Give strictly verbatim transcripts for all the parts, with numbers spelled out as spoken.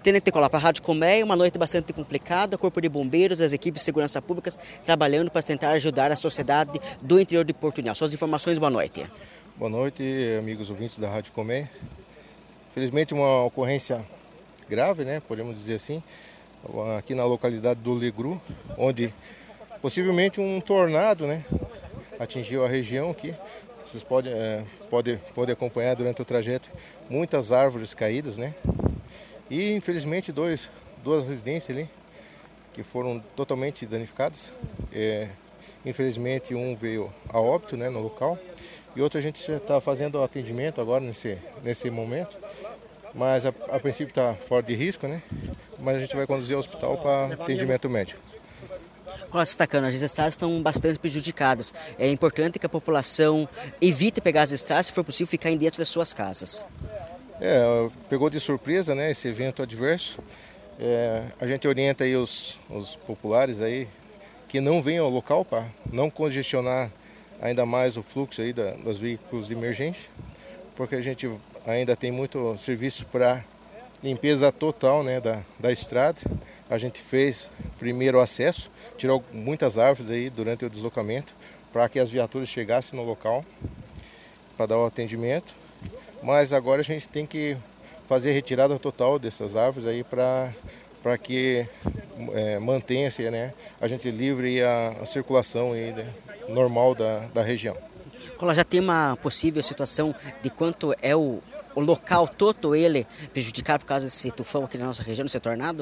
Tenente Cola, para a Rádio Colmeia, uma noite bastante complicada, Corpo de Bombeiros, as equipes de segurança públicas trabalhando para tentar ajudar a sociedade do interior de Porto União. Suas informações, boa noite. Boa noite, amigos ouvintes da Rádio Colmeia. Felizmente uma ocorrência grave, né, podemos dizer assim, aqui na localidade do Legru, onde possivelmente um tornado, né, atingiu a região aqui. Vocês podem, é, podem, podem acompanhar durante o trajeto muitas árvores caídas, né? E infelizmente dois, duas residências ali que foram totalmente danificadas. É, infelizmente um veio a óbito, né, no local, e outro a gente já está fazendo atendimento agora nesse, nesse momento, mas a, a princípio está fora de risco, né? Mas a gente vai conduzir ao hospital para atendimento médico. Destacando, as estradas estão bastante prejudicadas. É importante que a população evite pegar as estradas, se for possível, ficar dentro das suas casas. É, pegou de surpresa, né, esse evento adverso. É, a gente orienta aí os, os populares aí que não venham ao local para não congestionar ainda mais o fluxo aí da, dos veículos de emergência, porque a gente ainda tem muito serviço para limpeza total, né, da, da estrada. A gente fez primeiro o acesso, tirou muitas árvores aí durante o deslocamento para que as viaturas chegassem no local para dar o atendimento. Mas agora a gente tem que fazer a retirada total dessas árvores aí para para que é, mantenha-se, né, a gente livre a, a circulação aí, né, normal da, da região. Cola, já tem uma possível situação de quanto é o, o local todo ele prejudicado por causa desse tufão aqui na nossa região, desse tornado?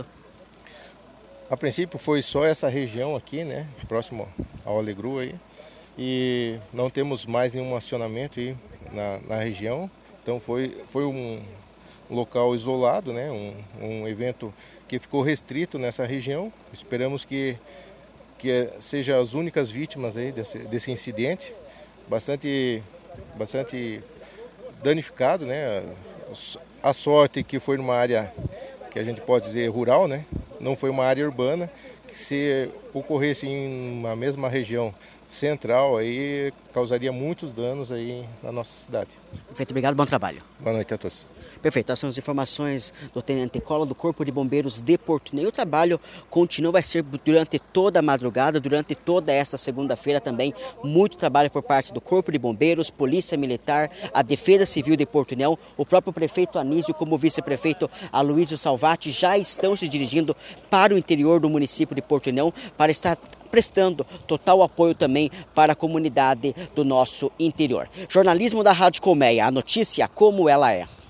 A princípio foi só essa região aqui, né, próximo ao Alegru aí, e não temos mais nenhum acionamento aí na, na região. Então foi, foi um local isolado, né, um, um evento que ficou restrito nessa região. Esperamos que, que seja as únicas vítimas aí desse, desse incidente, bastante, bastante danificado, né. A sorte que foi numa área que a gente pode dizer rural, né, não foi uma área urbana, que se ocorresse em uma mesma região central, aí causaria muitos danos aí na nossa cidade. Perfeito, obrigado, bom trabalho. Boa noite a todos. Perfeito, essas são as informações do Tenente Cola do Corpo de Bombeiros de Porto União. O trabalho continua, vai ser durante toda a madrugada, durante toda esta segunda-feira também. Muito trabalho por parte do Corpo de Bombeiros, Polícia Militar, a Defesa Civil de Porto União, o próprio prefeito Anísio, como vice-prefeito Aloysio Salvati, já estão se dirigindo para o interior do município de Porto União para estar prestando total apoio também para a comunidade do nosso interior. Jornalismo da Rádio Colmeia, a notícia como ela é.